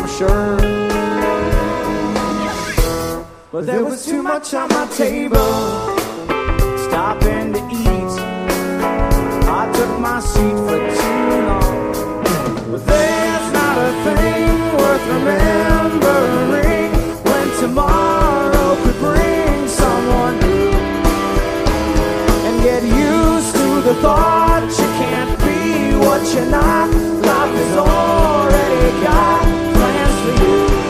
sure. But there was too much on my table, stopping to eat. I took my seat for too long. But there's not a thing worth remembering when tomorrow could bring someone new. And get used to the thought you can't be what you're not. Life is all